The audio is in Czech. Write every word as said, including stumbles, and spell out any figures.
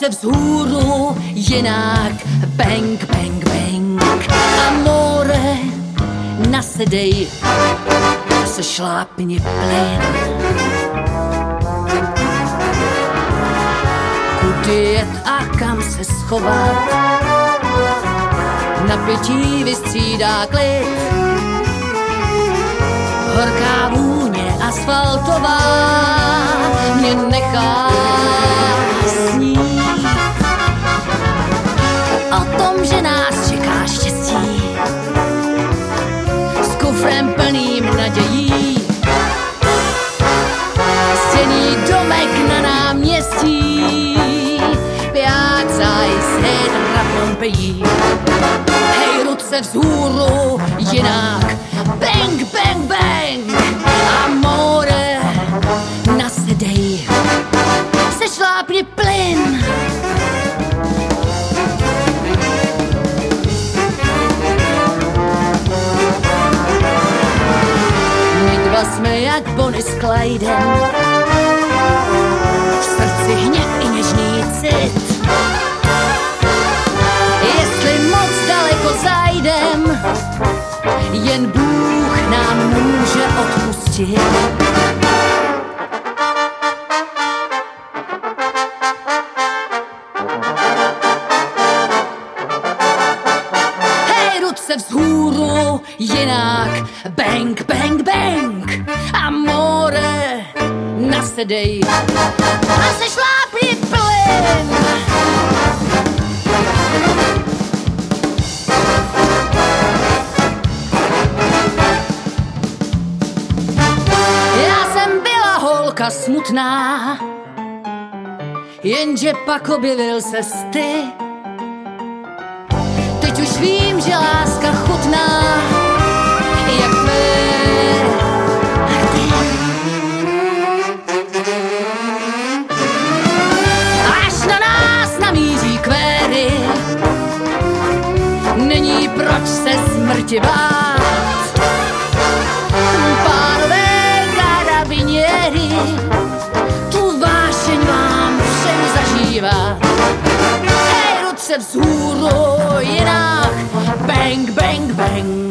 ruce vzhůru, jinak bang, bang, bang. Amore, nasedej, se šlápni plyn. Kudy jet a kam se schovat, napětí vystřídá klid. Horká vůně asfaltová mě nechá snít o tom, že nás čeká štěstí s kufrem plným nadějí. Stěný domek na náměstí, Piazza Isidra Pompeji. Hej, ruce vzhůru, jinak bang, bang, bang. Amore, nasedej, se šlápni plyn. My dva jsme jak Bonnie s Clydem, v srdci hněv i něžný cit. Jestli moc daleko zajdem, jen Bůh nám může odpustit. Hej, ruce vzhůru, jinak bang, bang, bang. Amore, nasedej a se šlápni plyn. Smutná, jenže pak objevil ses ty. Teď už vím, že láska chutná, jak tvé rty. Až na nás namíří kvéry, není proč se smrti bát. Pánové karabinieri, tu vášeň vám všem zažívá. Hej, ruce vzhůru, jinak bang, bang, bang.